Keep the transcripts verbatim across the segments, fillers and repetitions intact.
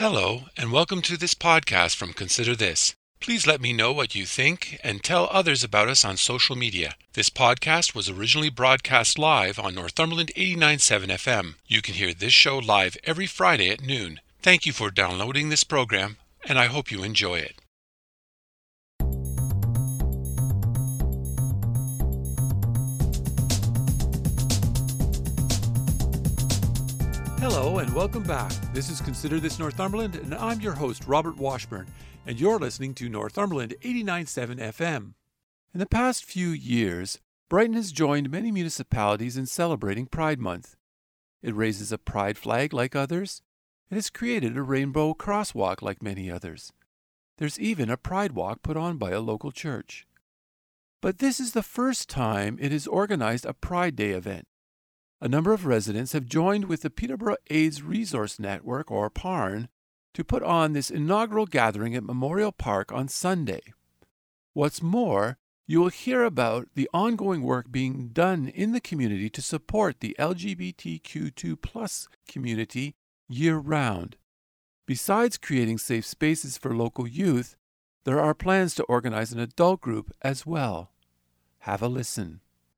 Hello, and welcome to this podcast from Consider This. Please let me know what you think and tell others about us on social media. This podcast was originally broadcast live on Northumberland eighty-nine point seven F M. You can hear this show live every Friday at noon. Thank you for downloading this program, and I hope you enjoy it. Hello and welcome back. This is Consider This Northumberland, and I'm your host, Robert Washburn, and you're listening to Northumberland eighty-nine point seven F M. In the past few years, Brighton has joined many municipalities in celebrating Pride Month. It raises a pride flag like others. It has created a rainbow crosswalk like many others. There's even a pride walk put on by a local church. But this is the first time it has organized a Pride Day event. A number of residents have joined with the Peterborough AIDS Resource Network, or P A R N, to put on this inaugural gathering at Memorial Park on Sunday. What's more, you will hear about the ongoing work being done in the community to support the L G B T Q two plus community year-round. Besides creating safe spaces for local youth, there are plans to organize an adult group as well. Have a listen.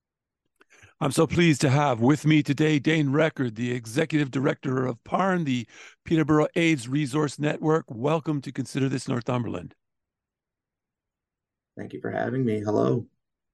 I'm so pleased to have with me today Dane Record, the Executive Director of P A R N, the Peterborough AIDS Resource Network. Welcome to Consider This Northumberland. Thank you for having me. Hello.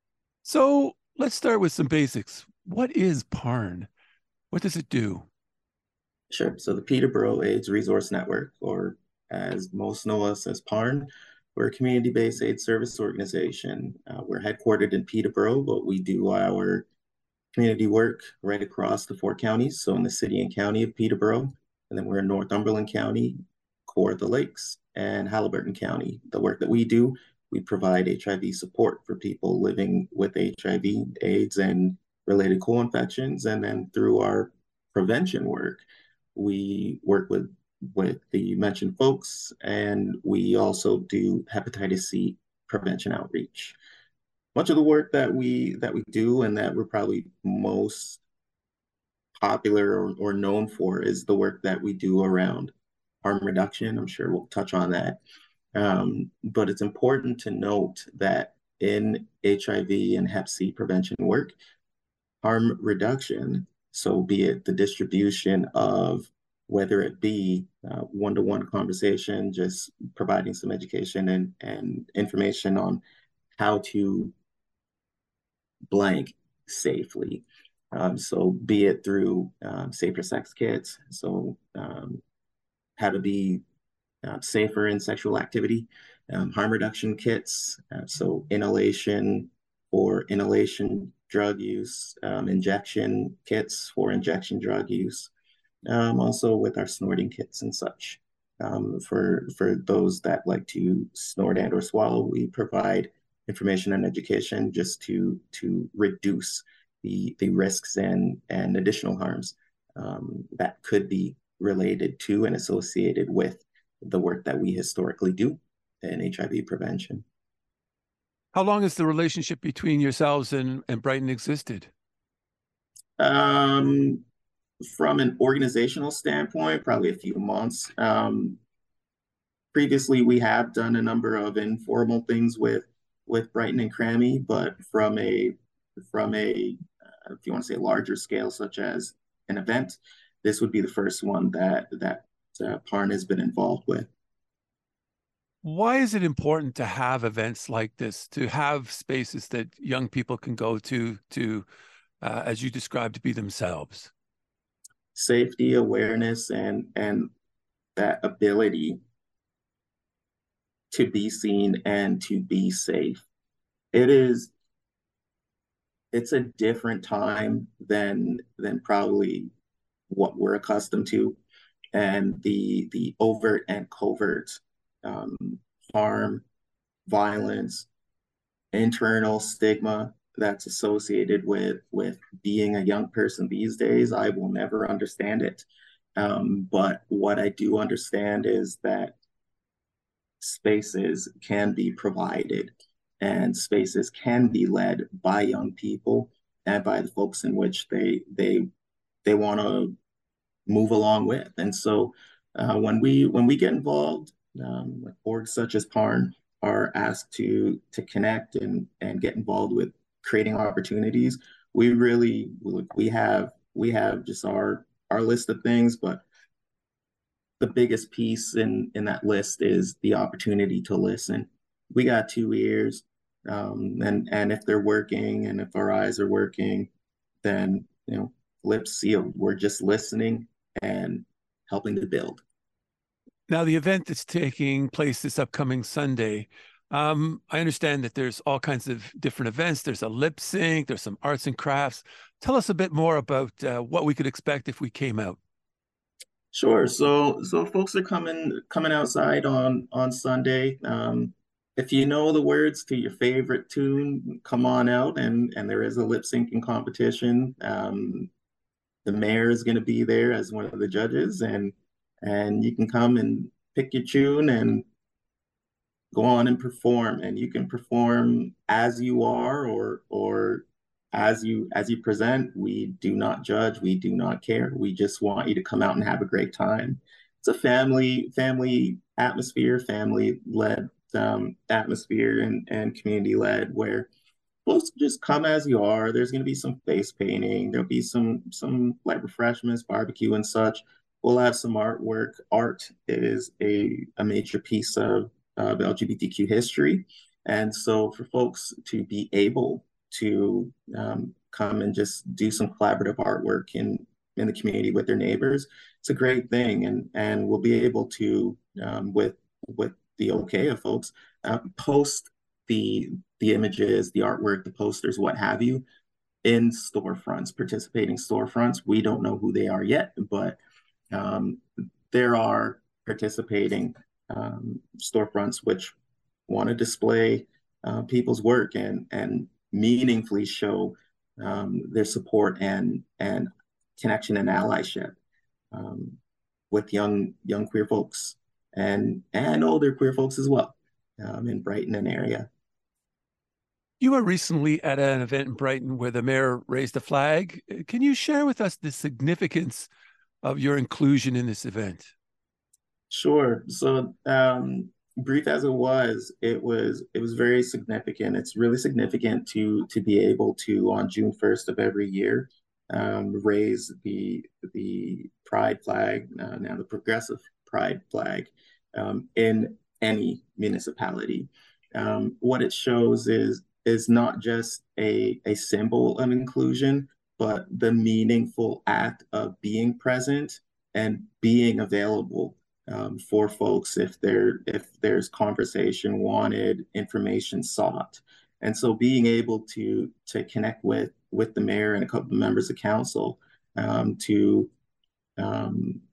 So let's start with some basics. What is P A R N? What does it do? Sure. So the Peterborough AIDS Resource Network, or as most know us as P A R N, we're a community-based AIDS service organization. Uh, we're headquartered in Peterborough, but we do our community work right across the four counties. So in the city and county of Peterborough, and then we're in Northumberland County, Kawartha Lakes, and Haliburton County. The work that we do, we provide H I V support for people living with H I V, AIDS, and related co-infections. And then through our prevention work, we work with, with the mentioned folks, and we also do hepatitis C prevention outreach. Much of the work that we that we do and that we're probably most popular or, or known for is the work that we do around harm reduction. I'm sure we'll touch on that. Um, but it's important to note that in H I V and hep C prevention work, harm reduction, so be it the distribution of whether it be uh, one-to-one conversation, just providing some education and, and information on how to blank safely. Um, so be it through um, safer sex kits, so um, how to be uh, safer in sexual activity, um, harm reduction kits, uh, so inhalation or inhalation drug use, um, injection kits for injection drug use, um, also with our snorting kits and such. Um, for, for those that like to snort and or swallow, we provide information and education just to to reduce the the risks and and additional harms um, that could be related to and associated with the work that we historically do in H I V prevention. How long has the relationship between yourselves and, and Brighton existed? Um, from an organizational standpoint, probably a few months. Um, previously, we have done a number of informal things with with Brighton and Crammy, but from a from a uh, if you want to say larger scale, such as an event, this would be the first one that that uh, P A R N has been involved with. Why is it important to have events like this, to have spaces that young people can go to, to, uh, as you described, to be themselves? Safety, awareness, and and that ability to be seen and to be safe. It is it's a different time than than probably what we're accustomed to, and the the overt and covert um, harm, violence, internal stigma that's associated with with being a young person these days. I will never understand it, um, but what I do understand is that spaces can be provided and spaces can be led by young people and by the folks in which they they they want to move along with. And so Uh, when we when we get involved, um, like orgs such as Parn are asked to to connect and and get involved with creating opportunities. We really we have we have just our our list of things, but the biggest piece in in that list is the opportunity to listen. We got two ears, um, and and if they're working and if our eyes are working, then you know, lips sealed. We're just listening and helping to build. Now, the event that's taking place this upcoming Sunday, um, I understand that there's all kinds of different events. There's a lip sync, there's some arts and crafts. Tell us a bit more about uh, what we could expect if we came out. Sure. So so folks are coming coming outside on on Sunday. Um, if you know the words to your favorite tune, come on out and and there is a lip syncing competition. Um, the mayor is going to be there as one of the judges, and and you can come and pick your tune and go on and perform. And you can perform as you are or or as you as you present. We do not judge, we do not care. We just want you to come out and have a great time. It's a family family atmosphere, family led um, atmosphere, and and community led, where folks just come as you are. There's going to be some face painting. There'll be some some light refreshments, barbecue and such. We'll have some artwork. Art is a, a major piece of, of L G B T Q history. And so for folks to be able to um, come and just do some collaborative artwork in, in the community with their neighbors, it's a great thing. And, and we'll be able to, um, with, with the okay of folks, uh, post the the images, the artwork, the posters, what have you, in storefronts, participating storefronts. We don't know who they are yet, but um, there are participating um, storefronts which want to display uh, people's work and and meaningfully show um, their support and and connection and allyship um, with young young queer folks and and older queer folks as well um, in Brighton and area. You were recently at an event in Brighton where the mayor raised a flag. Can you share with us the significance of your inclusion in this event? Sure. So, um, brief as it was, it was it was very significant. It's really significant to to be able to on June first of every year um, raise the the pride flag, uh, now the progressive pride flag, um, in any municipality. Um, what it shows is is not just a a symbol of inclusion, but the meaningful act of being present and being available um, for folks if there if there's conversation wanted, information sought. And so being able to to connect with with the mayor and a couple of members of council um, to um,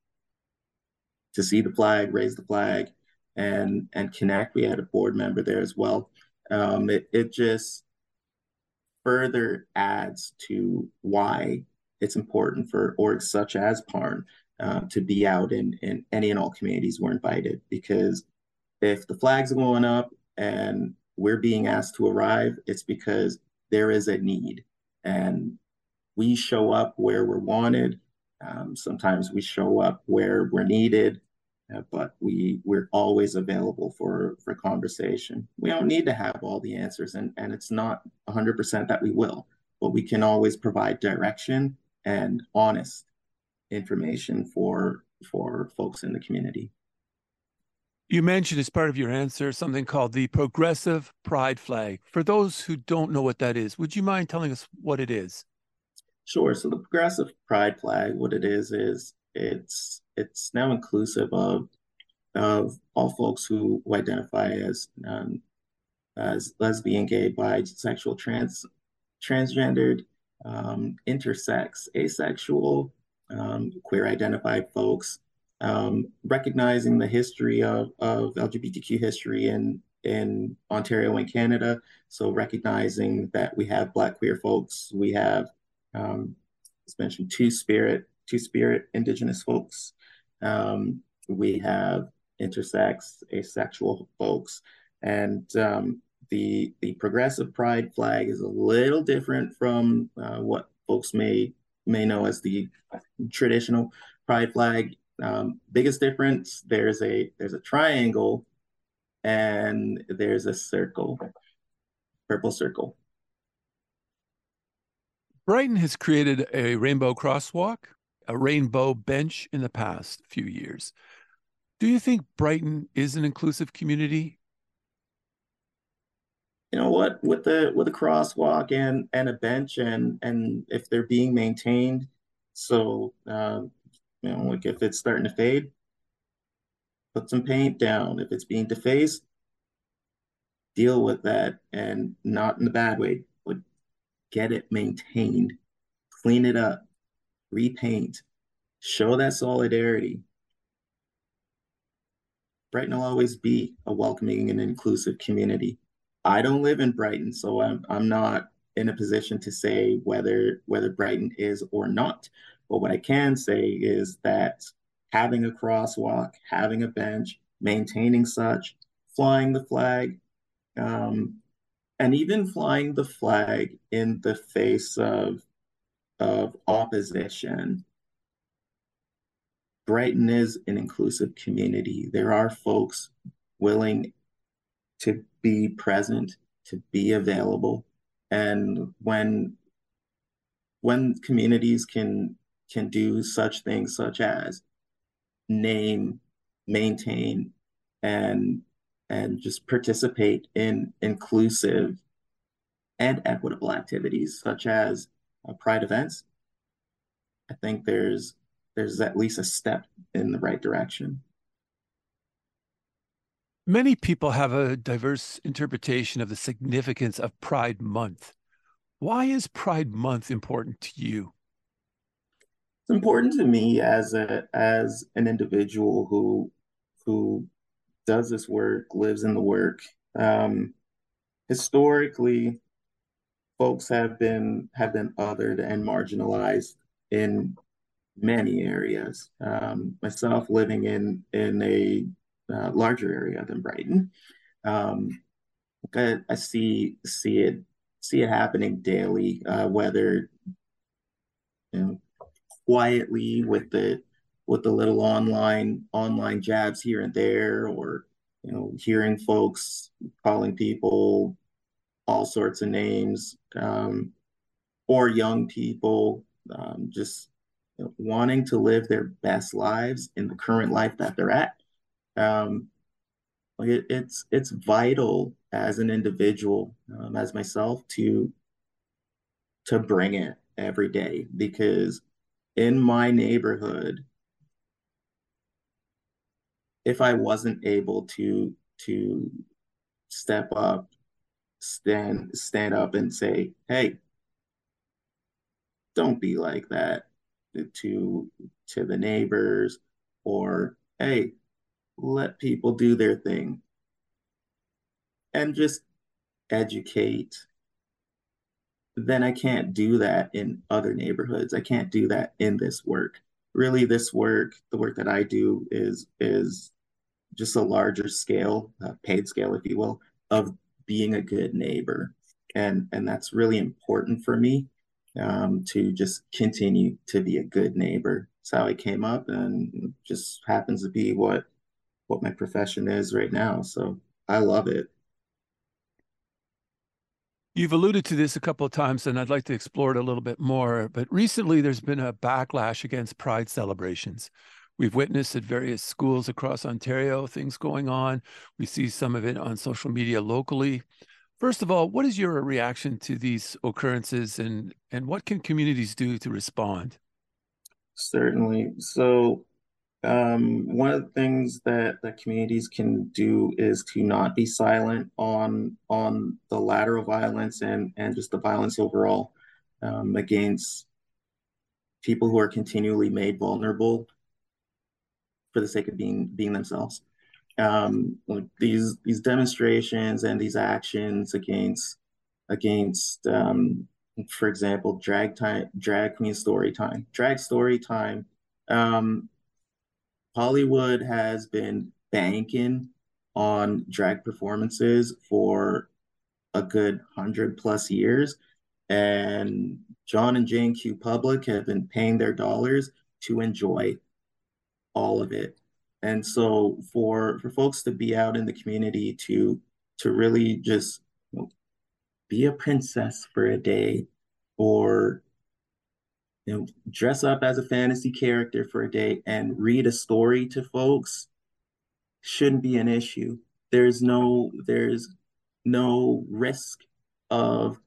to see the flag, raise the flag, and and connect. We had a board member there as well. Um, it it just further adds to why it's important for orgs such as Parn uh, to be out in, in any and all communities we're invited. Because if the flags are going up and we're being asked to arrive, it's because there is a need. And we show up where we're wanted. Um, sometimes we show up where we're needed, uh, but we we're always available for for conversation. We don't need to have all the answers, and and it's not one hundred percent that we will, but we can always provide direction and honest information for for folks in the community. You mentioned as part of your answer something called the Progressive Pride Flag. For those who don't know what that is, would you mind telling us what it is? Sure. So the Progressive Pride Flag, what it is, is it's it's now inclusive of of all folks who, who identify as um, as lesbian, gay, bisexual, trans, transgendered, um, intersex, asexual, um, queer identified folks, um, recognizing the history of, of L G B T Q history in in Ontario and Canada. So recognizing that we have Black queer folks, we have um, as mentioned, Two Spirit, Two Spirit Indigenous folks. Um, we have intersex, asexual folks, and um, the the progressive pride flag is a little different from uh, what folks may may know as the traditional pride flag. Um, biggest difference, there's a there's a triangle and there's a circle, purple circle. Brighton has created a rainbow crosswalk, a rainbow bench in the past few years. Do you think Brighton is an inclusive community? You know what, with the with a crosswalk and and a bench, and and if they're being maintained, so uh, you know, like if it's starting to fade, put some paint down. If it's being defaced, deal with that, and not in the bad way, but get it maintained, clean it up, repaint, show that solidarity. Brighton will always be a welcoming and inclusive community. I don't live in Brighton, so I'm I'm not in a position to say whether whether Brighton is or not. But what I can say is that having a crosswalk, having a bench, maintaining such, flying the flag, um, and even flying the flag in the face of of opposition. Brighton is an inclusive community. There are folks willing to be present, to be available. And when when communities can can do such things such as name, maintain, and and just participate in inclusive and equitable activities such as uh, pride events, I think there's there's at least a step in the right direction. Many people have a diverse interpretation of the significance of Pride Month. Why is Pride Month important to you? It's important to me as a as an individual who who does this work, lives in the work. Um, historically, folks have been have been othered and marginalized in many areas. Um, myself living in in a uh, larger area than Brighton, um, I, I see see it see it happening daily. Uh, whether you know, quietly with the with the little online online jabs here and there, or you know, hearing folks calling people all sorts of names, um, or young people um, just you know, wanting to live their best lives in the current life that they're at. Um, like it, it's it's vital as an individual, um, as myself, to to bring it every day, because in my neighborhood, if I wasn't able to to step up, stand stand up and say, "Hey, don't be like that," to to the neighbors, or "Hey, let people do their thing," and just educate, then I can't do that in other neighborhoods. I can't do that in this work. Really, this work, the work that I do, is is just a larger scale, uh, paid scale, if you will, of being a good neighbor. And, and that's really important for me, um, to just continue to be a good neighbor. It's how I came up, and just happens to be what, what my profession is right now. So I love it. You've alluded to this a couple of times, and I'd like to explore it a little bit more. But recently, there's been a backlash against Pride celebrations. We've witnessed at various schools across Ontario things going on. We see some of it on social media locally. First of all, what is your reaction to these occurrences, and, and what can communities do to respond? Certainly. So Um, one of the things that that communities can do is to not be silent on on the lateral violence and and just the violence overall, um, against people who are continually made vulnerable for the sake of being being themselves. Um, like these these demonstrations and these actions against against um, for example, drag time, drag queen story time, drag story time. Um, Hollywood has been banking on drag performances for a good hundred plus years, and John and Jane Q Public have been paying their dollars to enjoy all of it. And so for for folks to be out in the community to to really just, you know, be a princess for a day, or, you know, dress up as a fantasy character for a day and read a story to folks shouldn't be an issue. There's no there's no risk of,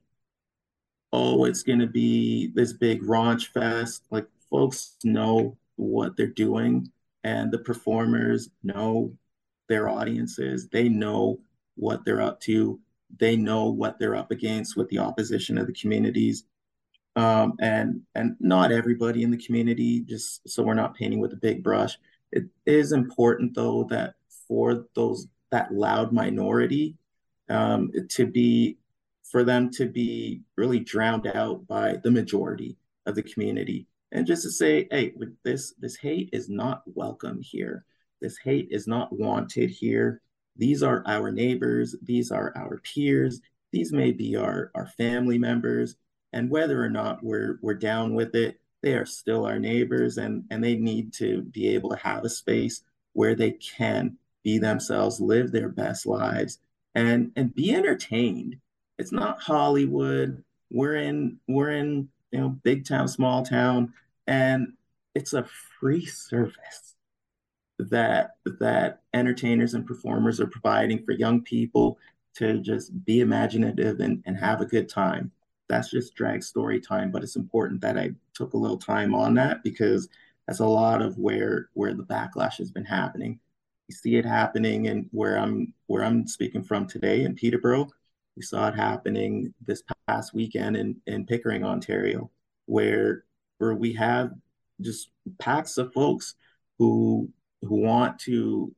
oh, it's going to be this big raunch fest. Like, folks know what they're doing, and the performers know their audiences. They know what they're up to. They know what they're up against with the opposition of the communities. Um, and and not everybody in the community, just so we're not painting with a big brush. It is important though that for those that loud minority, um, to be for them to be really drowned out by the majority of the community, and just to say, hey, this this hate is not welcome here. This hate is not wanted here. These are our neighbors. These are our peers. These may be our our family members, and whether or not we're we're down with it, they are still our neighbors, and and they need to be able to have a space where they can be themselves, live their best lives, and and be entertained. It's not Hollywood. We're in we're in, you know, big town, small town, and it's a free service that that entertainers and performers are providing for young people to just be imaginative and, and have a good time. That's just drag story time, but it's important that I took a little time on that, because that's a lot of where where the backlash has been happening. You see it happening, and where I'm where I'm speaking from today in Peterborough, we saw it happening this past weekend in, in Pickering, Ontario, where where we have just packs of folks who who want to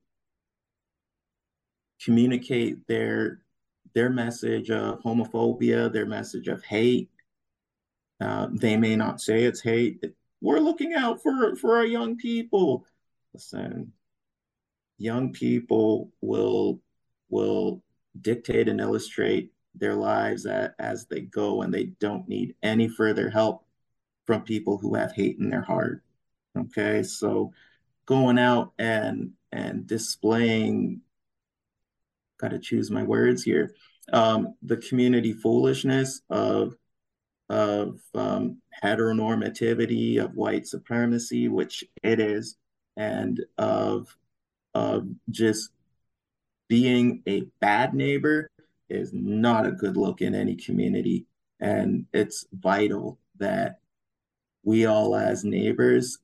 communicate their their message of homophobia, their message of hate. Uh, they may not say it's hate. We're looking out for for our young people. Listen, young people will will dictate and illustrate their lives at, as they go, and they don't need any further help from people who have hate in their heart. Okay, so going out and and displaying, got to choose my words here, um, the community foolishness of of um, heteronormativity, of white supremacy, which it is, and of of just being a bad neighbor is not a good look in any community. And it's vital that we all as neighbors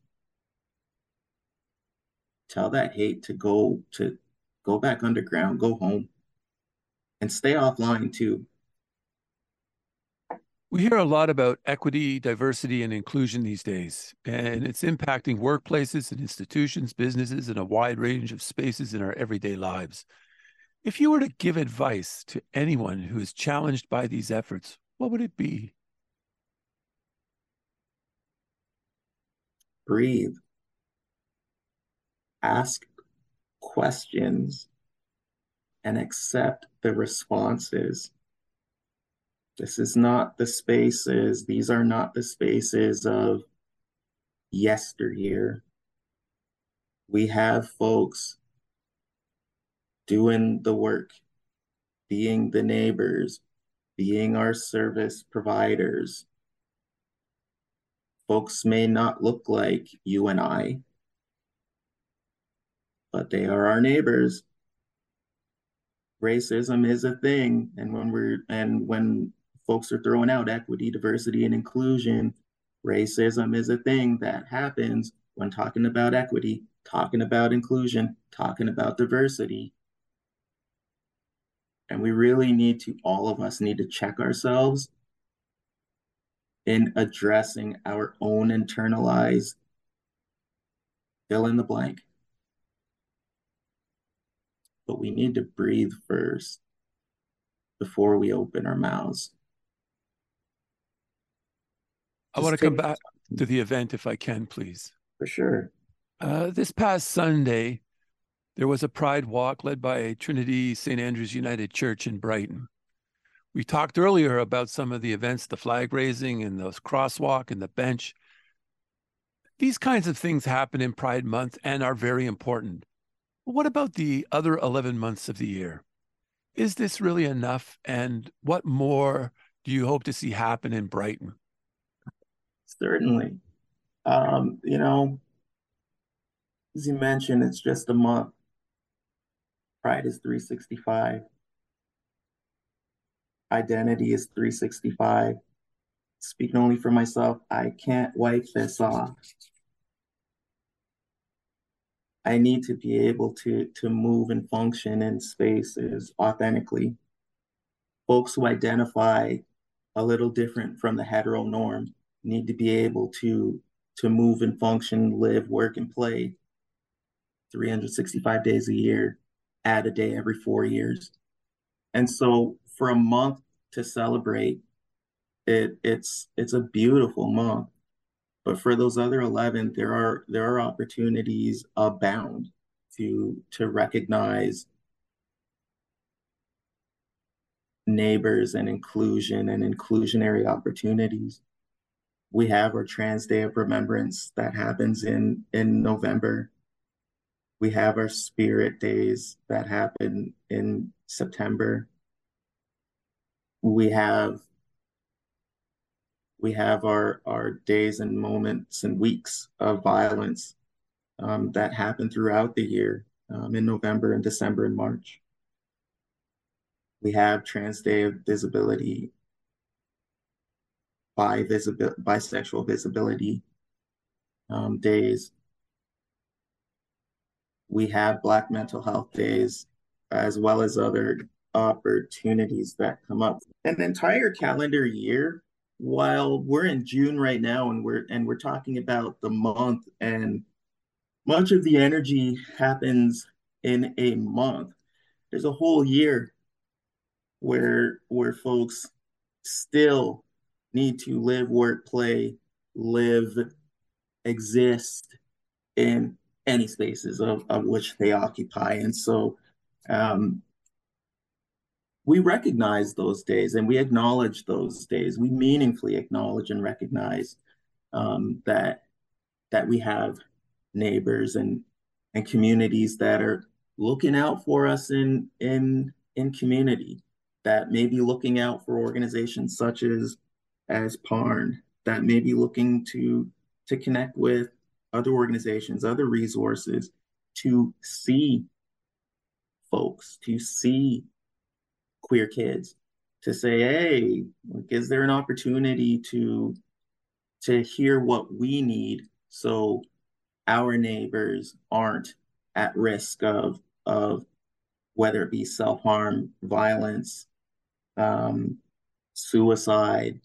tell that hate to go to go back underground, go home, and stay offline too. We hear a lot about equity, diversity, and inclusion these days, and it's impacting workplaces and institutions, businesses, and a wide range of spaces in our everyday lives. If you were to give advice to anyone who is challenged by these efforts, what would it be? Breathe, ask questions, and accept the responses. This is not the spaces, these are not the spaces of yesteryear. We have folks doing the work, being the neighbors, being our service providers. Folks may not look like you and I, but they are our neighbors. Racism is a thing, and when we're and when folks are throwing out equity, diversity, and inclusion, racism is a thing that happens when talking about equity, talking about inclusion, talking about diversity. And we really need to, all of us need to check ourselves in addressing our own internalized fill in the blank. But we need to breathe first before we open our mouths. I want to come back to the event if I can, please. For sure. Uh, this past Sunday, there was a pride walk led by Trinity Saint Andrews United Church in Brighton. We talked earlier about some of the events, the flag raising and the crosswalk and the bench. These kinds of things happen in Pride Month and are very important. What about the other eleven months of the year? Is this really enough? And what more do you hope to see happen in Brighton? Certainly. Um, you know, as you mentioned, it's just a month. Pride is three sixty-five. Identity is three sixty-five. Speaking only for myself, I can't wipe this off. I need to be able to, to move and function in spaces authentically. Folks who identify a little different from the hetero norm need to be able to, to move and function, live, work, and play three hundred sixty-five days a year, add a day every four years. And so for a month to celebrate, it it's it's a beautiful month. But for those other eleven, there are there are opportunities abound to to recognize neighbors and inclusion and inclusionary opportunities. We have our Trans Day of Remembrance that happens in in November. We have our Spirit Days that happen in September. We have we have our our days and moments and weeks of violence um, that happen throughout the year um, in November and December and March. We have Trans Day of Visibility, bi visibil bisexual visibility um, days. We have Black Mental Health Days, as well as other opportunities that come up. An entire calendar year, while we're in June right now and we're and we're talking about the month, and much of the energy happens in a month. There's a whole year where where folks still need to live, work, play, live, exist in any spaces of, of which they occupy. And so um, we recognize those days and we acknowledge those days. We meaningfully acknowledge and recognize um, that that we have neighbors and and communities that are looking out for us in in in community, that may be looking out for organizations such as as Parn, that may be looking to to connect with other organizations, other resources, to see folks, to see queer kids, to say, hey, like, is there an opportunity to to hear what we need so our neighbors aren't at risk of of whether it be self-harm, violence, um, suicide,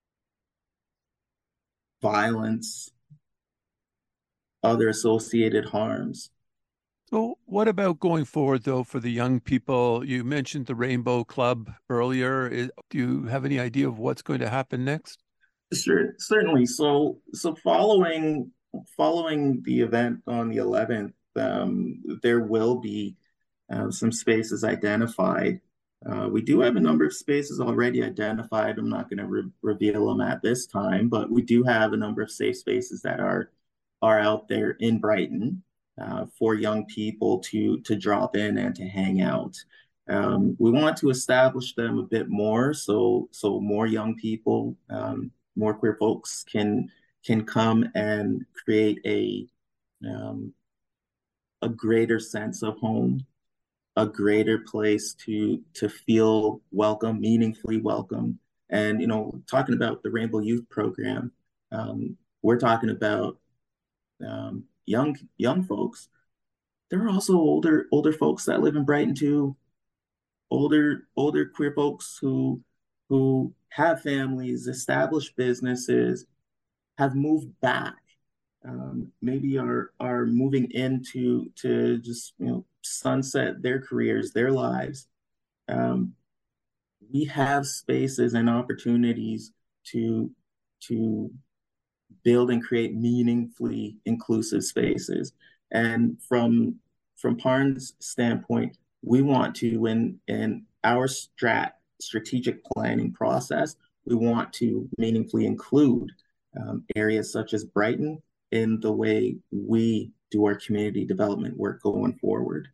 violence, other associated harms. So, what about going forward, though, for the young people? You mentioned the Rainbow Club earlier. Is, do you have any idea of what's going to happen next? Sure, certainly. So, so following following the event on the eleventh, um, there will be uh, some spaces identified. Uh, we do have a number of spaces already identified. I'm not going to re reveal them at this time, but we do have a number of safe spaces that are are out there in Brighton uh, for young people to to drop in and to hang out. Um, we want to establish them a bit more, so so more young people, um, more queer folks can can come and create a um, a greater sense of home, a greater place to to feel welcome, meaningfully welcome. And you know, talking about the Rainbow Youth Program, um, we're talking about um, young young folks. There are also older older folks that live in Brighton too. Older older queer folks who who have families, established businesses, have moved back, um, maybe are are moving into to just you know sunset their careers, their lives. Um, we have spaces and opportunities to to build and create meaningfully inclusive spaces. And from from Parn's standpoint, we want to, in in our strat strategic planning process, we want to meaningfully include um, areas such as Brighton, in the way we do our community development work going forward.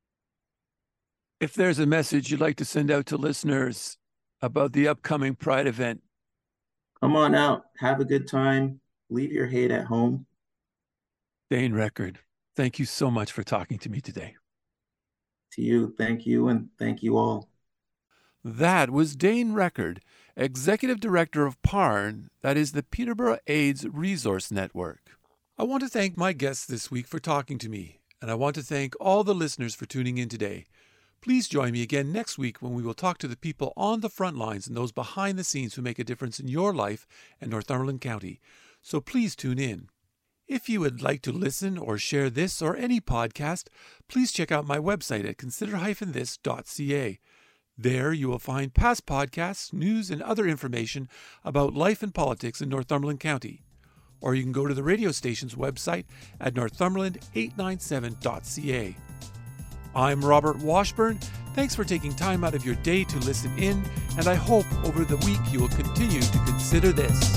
If there's a message you'd like to send out to listeners about the upcoming Pride event, come on out, have a good time, leave your hate at home. Dane Record, thank you so much for talking to me today. To you, thank you, and thank you all. That was Dane Record, Executive Director of P A R N, that is the Peterborough AIDS Resource Network. I want to thank my guests this week for talking to me, and I want to thank all the listeners for tuning in today. Please join me again next week when we will talk to the people on the front lines and those behind the scenes who make a difference in your life and Northumberland County. So please tune in. If you would like to listen or share this or any podcast, please check out my website at consider dash this dot c a. There you will find past podcasts, news, and other information about life and politics in Northumberland County. Or you can go to the radio station's website at northumberland eight ninety-seven dot c a. I'm Robert Washburn. Thanks for taking time out of your day to listen in, and I hope over the week you will continue to consider this.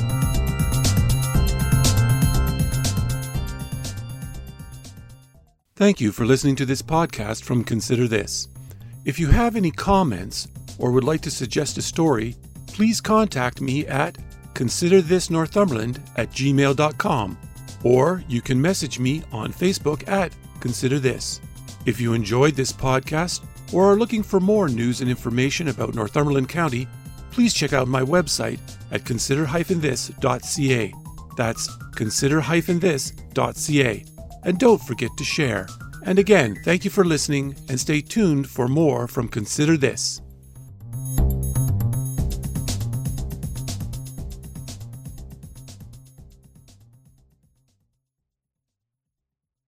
Thank you for listening to this podcast from Consider This. If you have any comments or would like to suggest a story, please contact me at consider this northumberland at gmail dot com, or you can message me on Facebook at Consider This. If you enjoyed this podcast or are looking for more news and information about Northumberland County, please check out my website at consider dash this dot c a. That's consider dash this dot c a. And don't forget to share. And again, thank you for listening, and stay tuned for more from Consider This.